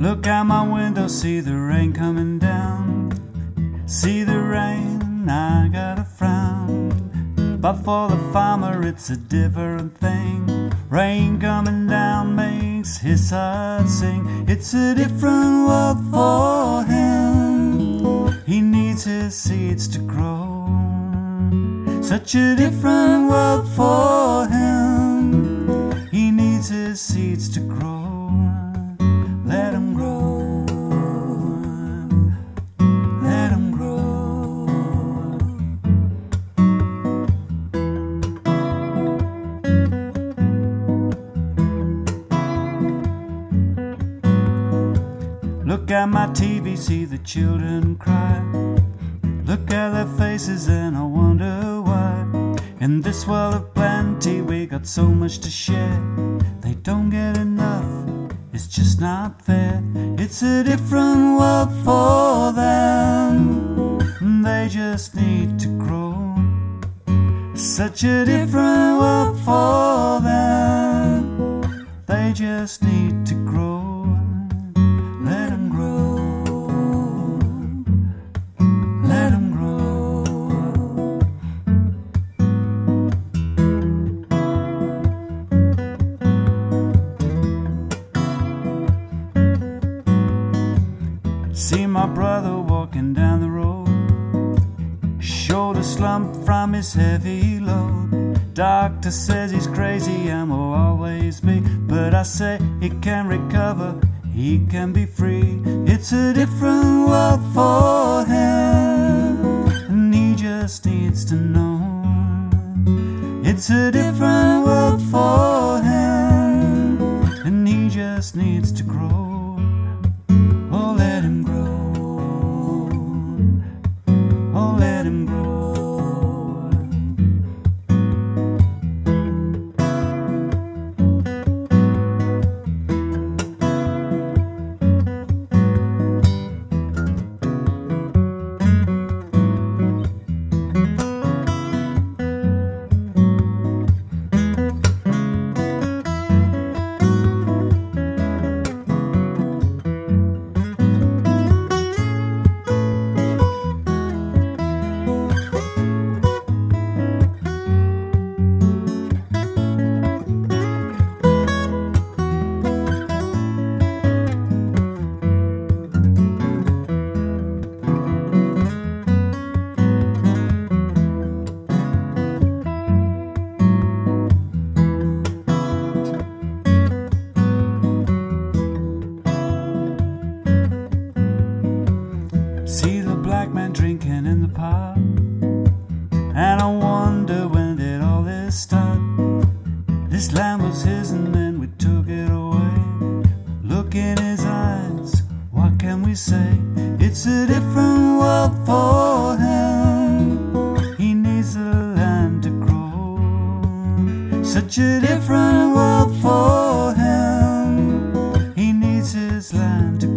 Look out my window, see the rain coming down. See the rain, I got a frown. But for the farmer it's a different thing. Rain coming down makes his heart sing. It's a different world for him. He needs his seeds to grow. Such a different world for him. He needs his seeds to grow. Let him grow. Let him grow. Look at my TV, see the children cry. Look at their faces and I wonder why. In this world of plenty we got so much to share. They don't get enough, it's just not fair. It's a different world for them. They just need to grow. Such a different world for them. They just need to grow. Let them grow. Let them grow. See my brother walking down the road, shoulder slump from his heavy load. Doctor says he's crazy and will always be, but I say he can recover, he can be free. It's a different world for him, and he just needs to know. It's a different world for him, and he just needs to grow. Oh, let him grow. Oh, let him grow. See the black man drinking in the park, and I wonder when did all this start. This land was his and then we took it away. Look in his eyes, what can we say? It's a different world for him. He needs the land to grow. Such a different world for him. He needs his land to grow.